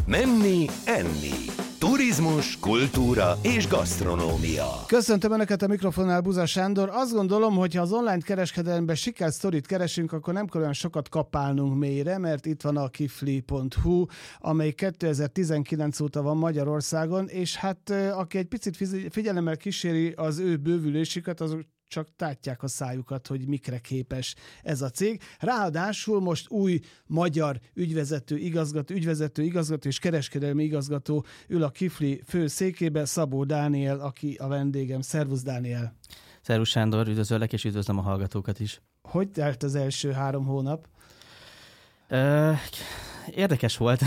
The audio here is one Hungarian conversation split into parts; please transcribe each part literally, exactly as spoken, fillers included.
Menni, enni. Turizmus, kultúra és gasztronómia. Köszöntöm Önöket a mikrofonnál, Buza Sándor. Azt gondolom, hogy ha az online kereskedelemben sikersztorit keresünk, akkor nem kell olyan sokat kapálnunk mélyre, mert itt van a kifli pont hu, amely kétezer-tizenkilenc óta van Magyarországon, és hát aki egy picit figyelemmel kíséri az ő bővülésüket, azok csak tátják a szájukat, hogy mikre képes ez a cég. Ráadásul most új magyar ügyvezető igazgató, ügyvezető igazgató és kereskedelmi igazgató ül a Kifli fő székébe, Szabó Dániel, aki a vendégem. Szervusz, Dániel! Szervusz, Sándor, üdvözöllek és üdvözlöm a hallgatókat is. Hogy telt az első három hónap? Uh, Érdekes volt.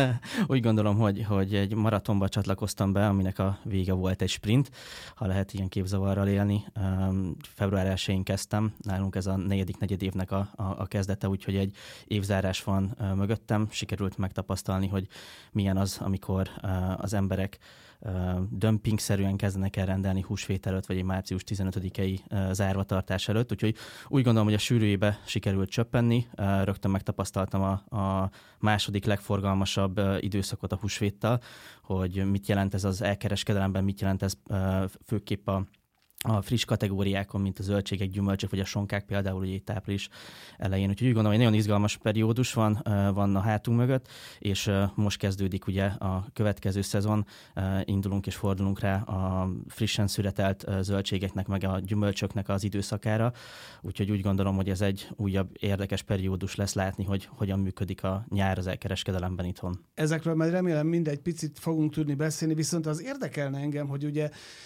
Úgy gondolom, hogy, hogy egy maratonba csatlakoztam be, aminek a vége volt egy sprint, ha lehet ilyen képzavarral élni. Um, február elsején kezdtem, nálunk ez a negyedik negyed évnek a, a, a kezdete, úgyhogy egy évzárás van uh, mögöttem. Sikerült megtapasztalni, hogy milyen az, amikor uh, az emberek uh, dömpingszerűen kezdenek el rendelni húsvét előtt, vagy egy március tizenötödikei uh, zárvatartás előtt. Úgyhogy úgy gondolom, hogy a sűrűjébe sikerült csöppenni. Uh, rögtön megtapasztaltam a, a második legforgalmasabb uh, időszakot a húsvéttal, hogy mit jelent ez az elkereskedelemben, mit jelent ez uh, főképp a a friss kategóriákon, mint a zöldségek, gyümölcsök, vagy a sonkák például, ugye itt április elején. Úgyhogy úgy gondolom, hogy nagyon izgalmas periódus van, van a hátunk mögött, és most kezdődik ugye a következő szezon, indulunk és fordulunk rá a frissen születelt zöldségeknek, meg a gyümölcsöknek az időszakára. Úgyhogy úgy gondolom, hogy ez egy újabb érdekes periódus lesz látni, hogy hogyan működik a nyár az elkereskedelemben itthon. Ezekről majd remélem mindegy picit fogunk tudni beszélni, viszont az érdekelne engem, hogy ugye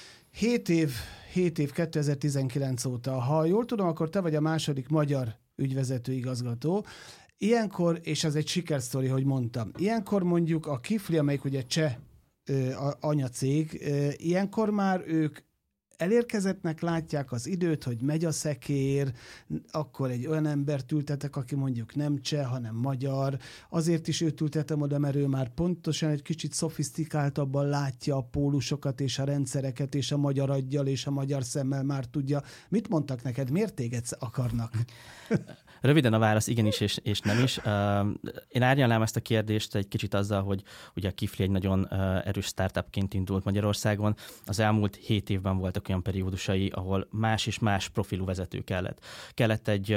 hét év, hét év kétezer-tizenkilenc óta, ha jól tudom, akkor te vagy a második magyar ügyvezető igazgató. Ilyenkor, és ez egy sikersztori, hogy mondtam, ilyenkor mondjuk a Kifli, amelyik ugye cseh ö, anyacég, ö, ilyenkor már ők elérkezettnek látják az időt, hogy megy a szekér, akkor egy olyan embert ültetek, aki mondjuk nem cseh, hanem magyar. Azért is őt ültetem oda, mert ő már pontosan egy kicsit szofisztikáltabban látja a pólusokat és a rendszereket, és a magyar aggyal és a magyar szemmel már tudja. Mit mondtak neked? Miért téged akarnak? Röviden a válasz igenis és, és nem is. Én árnyalnám ezt a kérdést egy kicsit azzal, hogy ugye a Kifli egy nagyon erős startupként indult Magyarországon. Az elmúlt hét évben voltak olyan periódusai, ahol más és más profilú vezető kellett. Kellett egy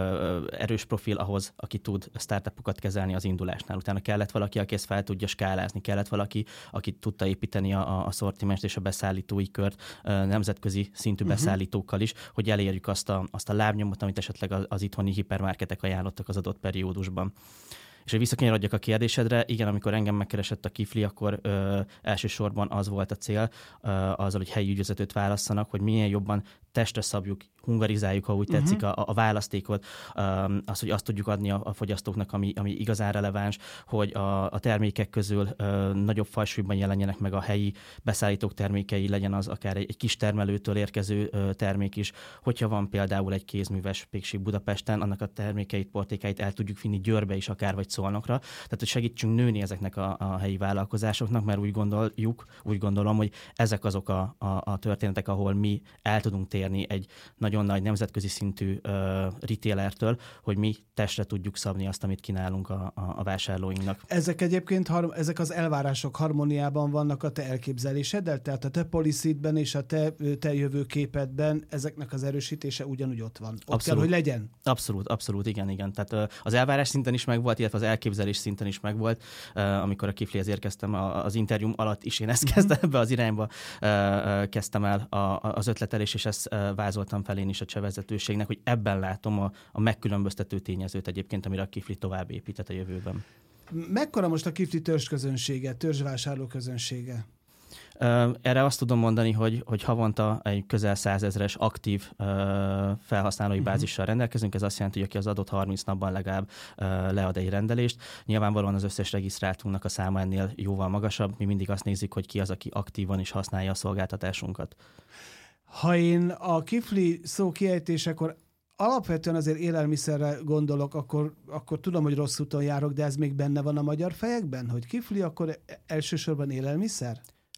erős profil ahhoz, aki tud startupokat kezelni az indulásnál. Utána kellett valaki, aki ezt fel tudja skálázni. Kellett valaki, aki tudta építeni a, a szortimenst és a beszállítói kört nemzetközi szintű uh-huh. beszállítókkal is, hogy elérjük azt a, azt a lábnyomot, amit esetleg az, az itthoni hipermarketek ajánlottak az adott periódusban. És hogy visszakanyarodjak a kérdésedre, igen, amikor engem megkeresett a Kifli, akkor ö, elsősorban az volt a cél, ö, azzal, hogy helyi ügyvezetőt válasszanak, hogy minél jobban testre szabjuk, hungarizáljuk, ha úgy uh-huh. tetszik, a, a választékot, az, hogy azt tudjuk adni a, a fogyasztóknak, ami, ami igazán releváns, hogy a, a termékek közül ö, nagyobb fajsúlyban jelenjenek meg a helyi beszállítók termékei, legyen az akár egy, egy kis termelőtől érkező ö, termék is. Hogyha van például egy kézműves pékség Budapesten, annak a termékeit, portékáit el tudjuk vinni Győrbe is akár, vagy Szolnokra. Tehát, hogy segítsünk nőni ezeknek a, a helyi vállalkozásoknak, mert úgy gondoljuk, úgy gondolom, hogy ezek azok a, a, a történetek, ahol mi el tudunk térni egy nagyon nagy nemzetközi szintű uh, retailertől, hogy mi testre tudjuk szabni azt, amit kínálunk a, a, a vásárlóinknak. Ezek egyébként, har- ezek az elvárások harmóniában vannak a te elképzeléseddel, tehát a te policyidben és a te, te jövőképedben ezeknek az erősítése ugyanúgy ott van. Ott abszolút. Kell, hogy legyen? Abszolút, abszolút, igen, igen. Tehát uh, az elvárás szinten is megvolt, illetve az elképzelés szinten is megvolt. Uh, amikor a Kiflihez érkeztem, a, az interjúm alatt is én ezt kezdtem, ebbe az irányba uh, uh, kezdtem el a, a, az ötletelés, és ezt uh, vázoltam fel én is a cseh vezetőségnek, hogy ebben látom a, a megkülönböztető tényezőt egyébként, amire a Kifli tovább épített a jövőben. Mekkora most a Kifli törzsközönsége, törzsvásárló közönsége? Erre azt tudom mondani, hogy, hogy havonta egy közel százezres aktív uh, felhasználói uh-huh. bázissal rendelkezünk. Ez azt jelenti, hogy aki az adott harminc napban legalább uh, lead egy rendelést. Nyilvánvalóan az összes regisztráltunknak a száma ennél jóval magasabb. Mi mindig azt nézzük, hogy ki az, aki aktívan is használja a szolgáltatásunkat. Ha én a Kifli szó kiejtésekor alapvetően azért élelmiszerre gondolok, akkor, akkor tudom, hogy rossz úton járok, de ez még benne van a magyar fejekben, hogy Kifli akkor elsősorban élelmiszer?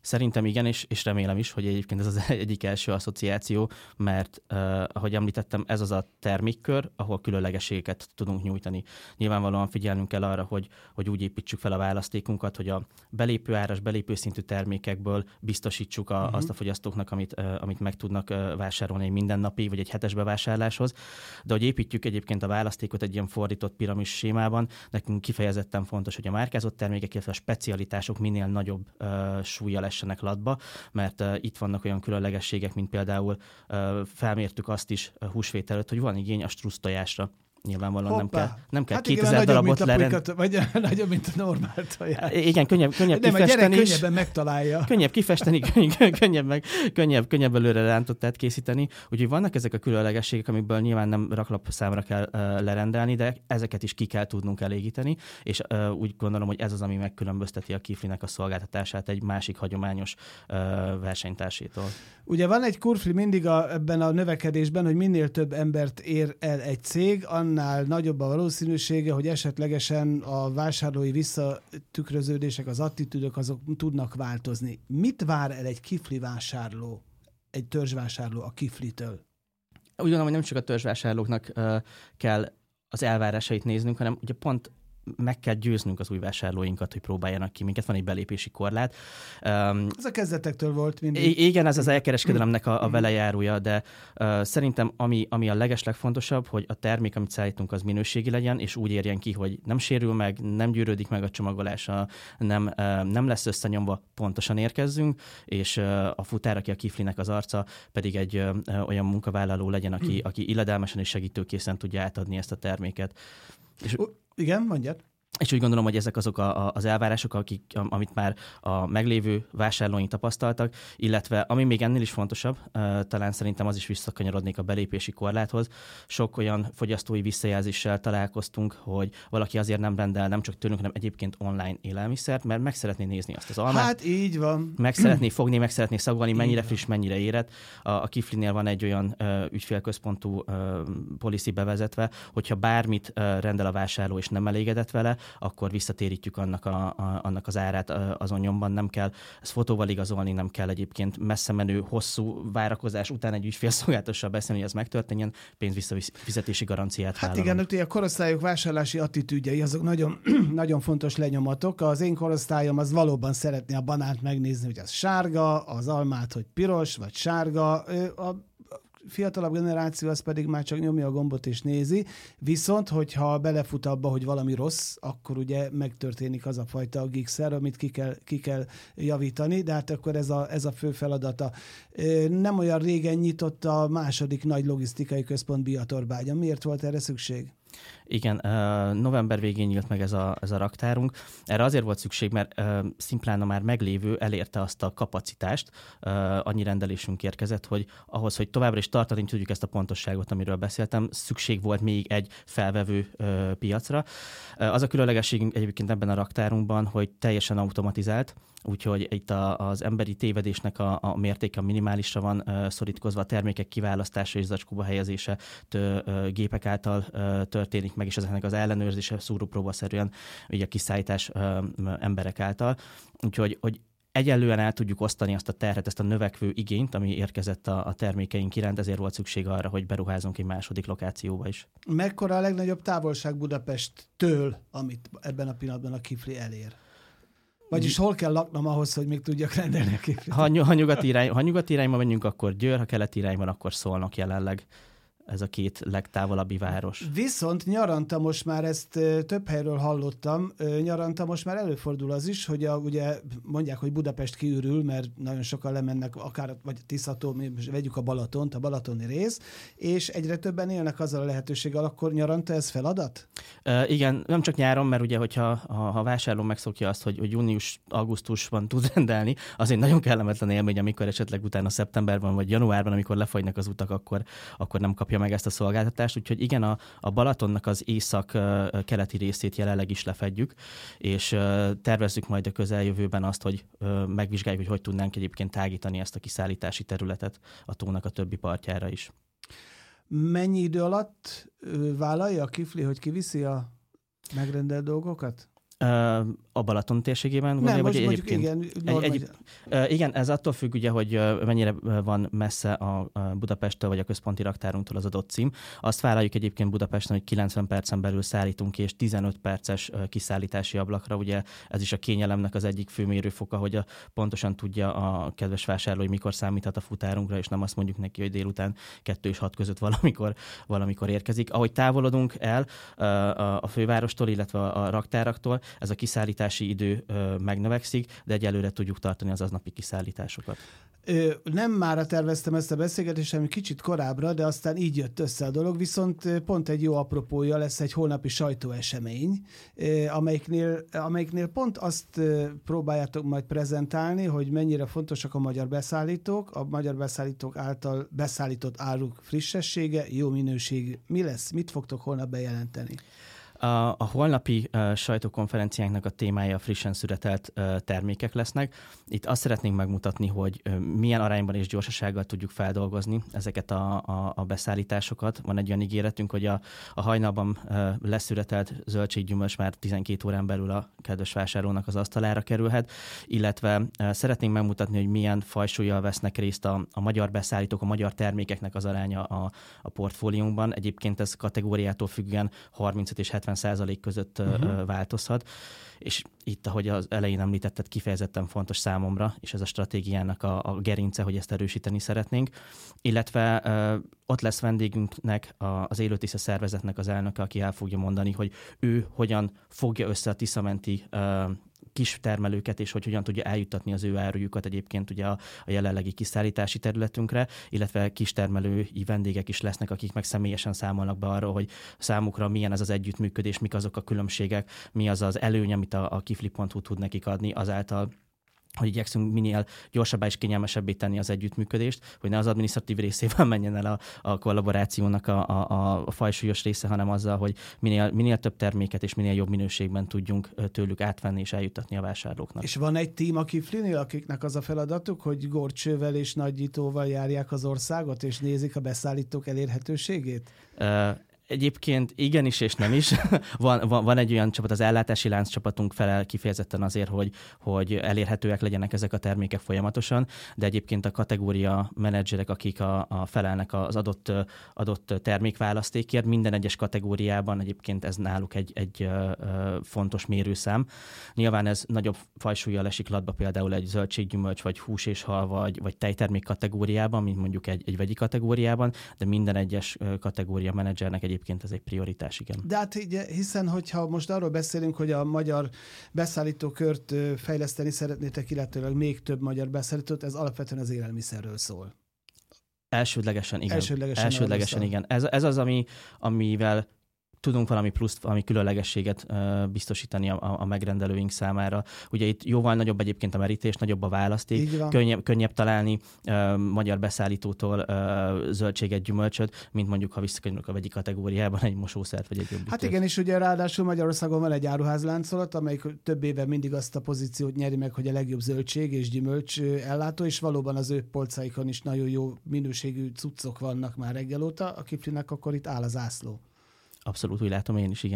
Szerintem igen, és, és remélem is, hogy egyébként ez az egyik első asszociáció, mert uh, ahogy említettem, ez az a termékkör, ahol különlegességeket tudunk nyújtani. Nyilvánvalóan figyelnünk kell arra, hogy, hogy úgy építsük fel a választékunkat, hogy a belépőáras, belépőszintű termékekből biztosítsuk a, uh-huh. azt a fogyasztóknak, amit, uh, amit meg tudnak uh, vásárolni egy mindennapi vagy egy hetes bevásárláshoz. De hogy építjük egyébként a választékot egy ilyen fordított piramis sémában, nekünk kifejezetten fontos, hogy a márkázott termékek, illetve a specialitások minél nagyobb uh, súlya essenek latba, mert uh, itt vannak olyan különlegességek, mint például uh, felmértük azt is uh, húsvét előtt, hogy van igény a strusztojásra. Nyilvánvalóan nem kell, nem kell hát kétezer darabot lerend... Vagy nagyobb, mint a normál tojás. Igen, könnyebb, könnyebb nem, kifesteni. Nem, a gyerek könnyebben megtalálja. Könnyebb kifesteni, könnyebb, könnyebb, meg, könnyebb, könnyebb előre rántottát készíteni. Úgyhogy vannak ezek a különlegességek, amikből nyilván nem raklapszámra kell uh, lerendelni, de ezeket is ki kell tudnunk elégíteni, és uh, úgy gondolom, hogy ez az, ami megkülönbözteti a Kiflinek a szolgáltatását egy másik hagyományos uh, versenytársétól. Ugye van egy kurfli mindig a, ebben a növekedésben, hogy minél több embert ér el egy cég, annál nagyobb a valószínűsége, hogy esetlegesen a vásárlói visszatükröződések, az attitűdök azok tudnak változni. Mit vár el egy kifli vásárló, egy törzsvásárló a kiflitől? Úgy gondolom, hogy nem csak a törzsvásárlóknak uh, kell az elvárásait néznünk, hanem ugye pont meg kell győznünk az új vásárlóinkat, hogy próbáljanak ki minket. Van egy belépési korlát. Um, ez a kezdetektől volt mindig. Igen, ez az elkereskedelemnek a, a velejárója, de uh, szerintem ami, ami a legeslegfontosabb, hogy a termék, amit szállítunk, az minőségi legyen, és úgy érjen ki, hogy nem sérül meg, nem gyűrődik meg a csomagolása, nem, uh, nem lesz összenyomva, pontosan érkezzünk, és uh, a futár, aki a Kiflinek az arca, pedig egy uh, olyan munkavállaló legyen, aki, aki illedelmesen és segítőkészen tudja átadni ezt a terméket. És, igen, mondjad. És úgy gondolom, hogy ezek azok a, a, az elvárások, akik, amit már a meglévő vásárlóink tapasztaltak, illetve ami még ennél is fontosabb, uh, talán szerintem az is visszakanyarodnék a belépési korláthoz. Sok olyan fogyasztói visszajelzéssel találkoztunk, hogy valaki azért nem rendel nem csak tőlünk, hanem egyébként online élelmiszert, mert meg szeretné nézni azt az almát. Hát így van. Meg szeretné fogni, meg szeretné szagolni, mennyire friss, mennyire érett. A, a Kiflinél van egy olyan uh, ügyfélközpontú uh, policy bevezetve, hogyha bármit uh, rendel a vásárló és nem elégedett vele, akkor visszatérítjük annak, a, a, annak az árát azon nyomban. Nem kell ezt fotóval igazolni, nem kell egyébként messze menő, hosszú várakozás után egy ügyfélszolgáltatással beszélni, hogy ez megtörténjen, pénzvisszafizetési garanciát hát vállalunk. Hát igen, a korosztályok vásárlási attitűdjei, azok nagyon, nagyon fontos lenyomatok. Az én korosztályom az valóban szeretné a banánt megnézni, hogy az sárga, az almát, hogy piros vagy sárga. A fiatalabb generáció az pedig már csak nyomja a gombot és nézi, viszont hogyha belefut abba, hogy valami rossz, akkor ugye megtörténik az a fajta gigszer, amit ki kell, ki kell javítani, de hát akkor ez a, ez a fő feladata. Nem olyan régen nyitott a második nagy logisztikai központ Biatorbágyon. Miért volt erre szükség? Igen, november végén nyílt meg ez a, ez a raktárunk. Erre azért volt szükség, mert szimplán a már meglévő elérte azt a kapacitást, annyi rendelésünk érkezett, hogy ahhoz, hogy továbbra is tartani tudjuk ezt a pontosságot, amiről beszéltem, szükség volt még egy felvevő piacra. Az a különlegességünk egyébként ebben a raktárunkban, hogy teljesen automatizált, úgyhogy itt a, az emberi tévedésnek a, a mértéke minimálisra van uh, szorítkozva, a termékek kiválasztása és zacskóba helyezése tő, uh, gépek által uh, történik meg, és ezeknek az ellenőrzése szúrópróbaszerűen ugye a kiszállítás uh, emberek által. Úgyhogy hogy egyenlően el tudjuk osztani azt a terhet, ezt a növekvő igényt, ami érkezett a, a termékeink iránt, ezért volt szükség arra, hogy beruházunk egy második lokációba is. Mekkora a legnagyobb távolság Budapesttől, amit ebben a pillanatban a Kifli elér? Vagyis hol kell laknom ahhoz, hogy még tudjak rendelni a Kiflit? Ha, ha, nyugati irány, ha nyugati irányba menjünk, akkor Győr, ha keleti irányban, akkor Szolnok jelenleg. Ez a két legtávolabbi város. Viszont nyaranta most már ezt több helyről hallottam, nyaranta most már előfordul az is, hogy a, ugye mondják, hogy Budapest kiürül, mert nagyon sokan lemennek, akár vagy Tiszató, vegyük a Balatont, a balatoni rész, és egyre többen élnek azzal a lehetőséggel, akkor nyaranta ez feladat? Uh, igen, nem csak nyáron, mert ugye, hogyha ha, ha vásárló megszokja azt, hogy, hogy június-augusztusban tud rendelni, az egy nagyon kellemetlen élmény, amikor esetleg utána szeptemberben vagy januárban, amikor lefogynak az utak, akkor, akkor nem kapja meg ezt a szolgáltatást, úgyhogy igen, a, a Balatonnak az észak-keleti részét jelenleg is lefedjük, és tervezzük majd a közeljövőben azt, hogy megvizsgáljuk, hogy hogy tudnánk egyébként tágítani ezt a kiszállítási területet a tónak a többi partjára is. Mennyi idő alatt vállalja a Kifli, hogy kiviszi a megrendelt dolgokat? A Balaton térségében? Nem, gondolja, most vagy mondjuk egyébként? igen. Egy, egy, igen, ez attól függ, ugye, hogy mennyire van messze a Budapesttől vagy a központi raktárunktól az adott cím. Azt vállaljuk egyébként Budapesten, hogy kilencven percen belül szállítunk ki, és tizenöt perces kiszállítási ablakra. Ugye ez is a kényelemnek az egyik fő mérőfoka, hogy a, pontosan tudja a kedves vásárló, hogy mikor számíthat a futárunkra, és nem azt mondjuk neki, hogy délután kettő és hat között valamikor, valamikor érkezik. Ahogy távolodunk el a fővárostól, illetve a raktáraktól, ez a kiszállítási idő megnövekszik, de egyelőre tudjuk tartani az aznapi kiszállításokat. Ö, nem mára terveztem ezt a beszélgetést, hanem kicsit korábbra, de aztán így jött össze a dolog, viszont pont egy jó apropója lesz egy holnapi sajtóesemény, amelyiknél, amelyiknél pont azt próbáljátok majd prezentálni, hogy mennyire fontosak a magyar beszállítók, a magyar beszállítók által beszállított áruk frissessége, jó minőség. Mi lesz? Mit fogtok holnap bejelenteni? A, a holnapi uh, sajtókonferenciánknak a témája frissen szüretelt uh, termékek lesznek. Itt azt szeretnénk megmutatni, hogy uh, milyen arányban és gyorsasággal tudjuk feldolgozni ezeket a, a, a beszállításokat. Van egy olyan ígéretünk, hogy a, a hajnalban uh, leszüretelt zöldséggyümölcs már tizenkét órán belül a kedves vásárlónak az asztalára kerülhet, illetve uh, szeretnénk megmutatni, hogy milyen fajsúllyal vesznek részt a, a magyar beszállítók, a magyar termékeknek az aránya a, a portfóliónkban. Egyébként ez kategóriától függően harmincöt és hetven százalék között uh-huh. változhat, és itt, ahogy az elején említetted, kifejezetten fontos számomra, és ez a stratégiának a, a gerince, hogy ezt erősíteni szeretnénk, illetve uh, ott lesz vendégünknek a, az Élő Tisza szervezetnek az elnöke, aki el fogja mondani, hogy ő hogyan fogja össze a tiszamenti uh, kis termelőket, és hogy hogyan tudja eljuttatni az ő árujukat egyébként ugye a, a jelenlegi kiszállítási területünkre, illetve kistermelői vendégek is lesznek, akik meg személyesen számolnak be arról, hogy számukra milyen ez az együttműködés, mik azok a különbségek, mi az az előny, amit a, a kifli pont hu tud nekik adni azáltal, hogy igyekszünk minél gyorsabbá és kényelmesebbé tenni az együttműködést, hogy ne az adminisztratív részében menjen el a, a kollaborációnak a, a, a fajsúlyos része, hanem azzal, hogy minél, minél több terméket és minél jobb minőségben tudjunk tőlük átvenni és eljuttatni a vásárlóknak. És van egy tím a Kiflinél, akiknek az a feladatuk, hogy górcsővel és nagyítóval járják az országot, és nézik a beszállítók elérhetőségét? Uh, Egyébként igenis és nem is. van, van, van egy olyan csapat, az ellátási lánc csapatunk felel kifejezetten azért, hogy, hogy elérhetőek legyenek ezek a termékek folyamatosan, de egyébként a kategória menedzserek, akik a, a felelnek az adott, adott termékválasztékért, minden egyes kategóriában egyébként ez náluk egy, egy fontos mérőszám. Nyilván ez nagyobb fajsúllyal esik latba például egy zöldséggyümölcs, vagy hús és hal, vagy, vagy tejtermék kategóriában, mint mondjuk egy, egy vegyi kategóriában, de minden egyes kategória menedzsernek egyébként ez egy prioritás, igen. De hát hiszen, hogyha most arról beszélünk, hogy a magyar beszállítókört fejleszteni szeretnétek, illetőleg még több magyar beszállítót, ez alapvetően az élelmiszerről szól. Elsődlegesen igen. Elsődlegesen, Elsődlegesen igen. Ez, ez az, ami, amivel tudunk valami pluszt, valami különlegességet uh, biztosítani a, a megrendelőink számára. Ugye itt jóval nagyobb egyébként a merítés, nagyobb a választék, könnyebb, könnyebb találni uh, magyar beszállítótól uh, zöldséget, gyümölcsöt, mint mondjuk, ha visszakerülünk a vegyi kategóriában egy mosószert vagy egy jobbítőt. Hát igen, és ugye ráadásul Magyarországon van egy áruházláncolat, amelyik több éve mindig azt a pozíciót nyeri meg, hogy a legjobb zöldség és gyümölcs ellátó, és valóban az ő polcaikon is nagyon jó minőségű cuccok vannak már reggel óta, a Kiflinek akkor itt áll az ászló. Abszolút, úgy látom én is, igen.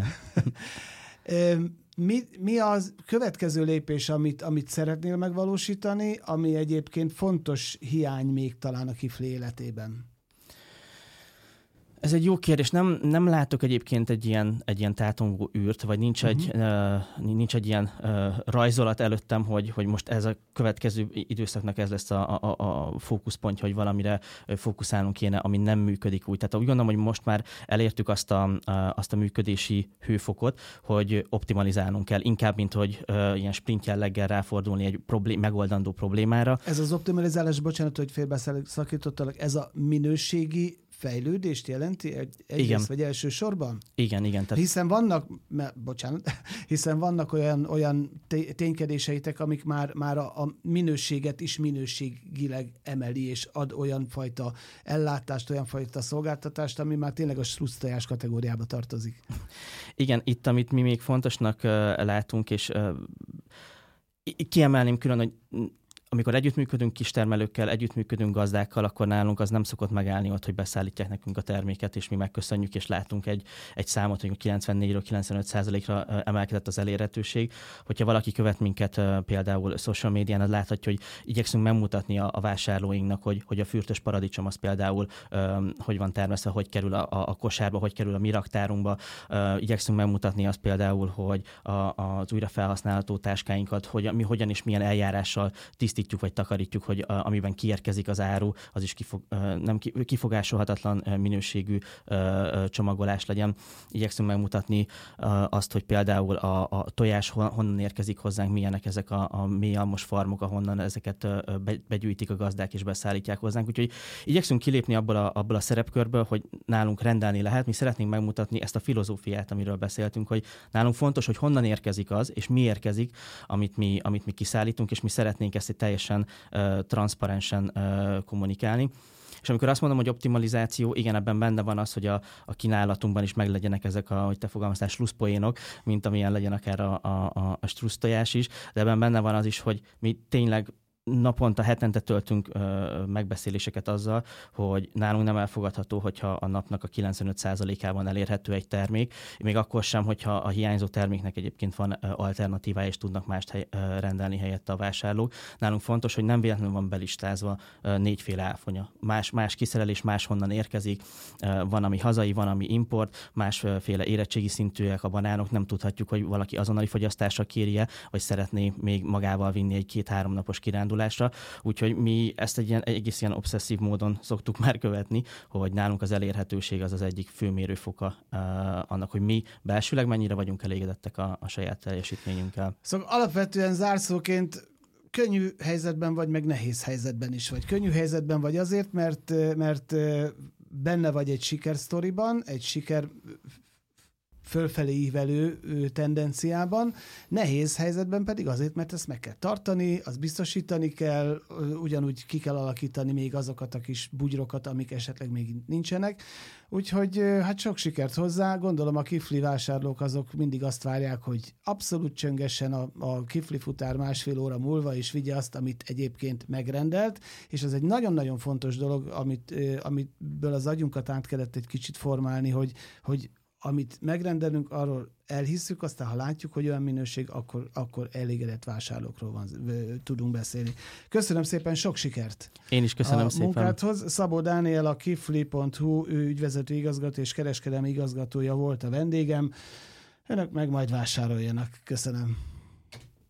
mi, mi az következő lépés, amit, amit szeretnél megvalósítani, ami egyébként fontos hiány még talán a Kifli életében? Ez egy jó kérdés. Nem, nem látok egyébként egy ilyen, egy ilyen tátongó űrt, vagy nincs, uh-huh. egy, uh, nincs egy ilyen uh, rajzolat előttem, hogy, hogy most ez a következő időszaknak ez lesz a, a, a fókuszpontja, hogy valamire fókuszálnunk kéne, ami nem működik úgy. Tehát úgy gondolom, hogy most már elértük azt a, a, azt a működési hőfokot, hogy optimalizálnunk kell, inkább, mint hogy uh, ilyen sprint jelleggel ráfordulni egy problém, megoldandó problémára. Ez az optimalizálás, bocsánat, hogy félbeszakítottalak, ez a minőségi fejlődést jelenti egy, egyrészt vagy elsősorban? Igen, igen. Tehát... Hiszen vannak, mert, bocsánat, hiszen vannak olyan, olyan ténykedéseitek, amik már, már a, a minőséget is minőségileg emeli, és ad olyan fajta ellátást, olyan fajta szolgáltatást, ami már tényleg a strusztajás kategóriába tartozik. Igen, itt, amit mi még fontosnak uh, látunk, és uh, kiemelném külön, hogy amikor együttműködünk kistermelőkkel, együttműködünk gazdákkal, akkor nálunk az nem szokott megállni ott, hogy beszállítják nekünk a terméket, és mi megköszönjük, és látunk egy, egy számot, hogy kilencvennégyről kilencvenöt százalékra emelkedett az elérhetőség. Hogyha valaki követ minket például social médián, az láthatja, hogy igyekszünk megmutatni a, a vásárlóinknak, hogy, hogy a fürtös paradicsom az például um, hogy van termesztve, hogy kerül a, a kosárba, hogy kerül a mi raktárunkba. Uh, igyekszünk megmutatni azt például, hogy a, az újra felhasználható táskáinkat, hogy mi hogyan és milyen eljárással tisztítjuk vagy takarítjuk, hogy uh, amiben kiérkezik az áru, az is kifog, uh, nem kifogásolhatatlan uh, minőségű uh, csomagolás legyen. Igyekszünk megmutatni uh, azt, hogy például a, a tojás honnan érkezik hozzánk, milyenek ezek a, a mélyalmos farmok, ahonnan ezeket uh, be, begyűjtik a gazdák és beszállítják hozzánk. Úgyhogy igyekszünk kilépni abból a, abból a szerepkörből, hogy nálunk rendelni lehet. Mi szeretnénk megmutatni ezt a filozófiát, amiről beszéltünk, hogy nálunk fontos, hogy honnan érkezik az, és mi érkezik, amit mi, amit mi kiszállítunk, és mi szeretnénk ezt egy teljesen uh, transzparensen uh, kommunikálni. És amikor azt mondom, hogy optimalizáció, igen, ebben benne van az, hogy a, a kínálatunkban is meglegyenek ezek a, hogy te fogalmaztál, slusszpoénok, mint amilyen legyen akár a, a, a strussz tojás is, de ebben benne van az is, hogy mi tényleg naponta, hetente töltünk ö, megbeszéléseket azzal, hogy nálunk nem elfogadható, hogyha a napnak a kilencvenöt százalékában elérhető egy termék, még akkor sem, hogyha a hiányzó terméknek egyébként van ö, alternatívája, és tudnak mást hely, ö, rendelni helyette a vásárlók. Nálunk fontos, hogy nem véletlenül van belistázva ö, négyféle áfonya. Más, más kiszerelés, máshonnan érkezik, ö, van, ami hazai, van, ami import, másféle érettségi szintűek a banánok, nem tudhatjuk, hogy valaki azonnali fogyasztásra kérje, vagy szeretné még magával vinni egy két-három napos kirándulásra. Úgyhogy mi ezt egy ilyen, egész ilyen obszesszív módon szoktuk már követni, hogy nálunk az elérhetőség az az egyik fő mérőfoka uh, annak, hogy mi belsőleg mennyire vagyunk elégedettek a, a saját teljesítményünkkel. Szóval alapvetően zárszóként könnyű helyzetben vagy, meg nehéz helyzetben is vagy. Könnyű helyzetben vagy azért, mert, mert benne vagy egy sikersztoriban, egy siker fölfelé ívelő tendenciában, nehéz helyzetben pedig azért, mert ezt meg kell tartani, azt biztosítani kell, ugyanúgy ki kell alakítani még azokat a kis bugyrokat, amik esetleg még nincsenek. Úgyhogy hát sok sikert hozzá. Gondolom a kifli vásárlók azok mindig azt várják, hogy abszolút csöngessen a, a kifli futár másfél óra múlva, és vigye azt, amit egyébként megrendelt, és ez egy nagyon-nagyon fontos dolog, amit, amitből az agyunkat át kellett egy kicsit formálni, hogy, hogy amit megrendelünk, arról elhisszük, aztán ha látjuk, hogy olyan minőség, akkor, akkor elégedett vásárlókról van, tudunk beszélni. Köszönöm szépen, sok sikert! Én is köszönöm a szépen. munkádhoz. Szabó Dániel, a kifli pont hu ügyvezető igazgató és kereskedelmi igazgatója volt a vendégem. Önök meg majd vásároljanak. Köszönöm.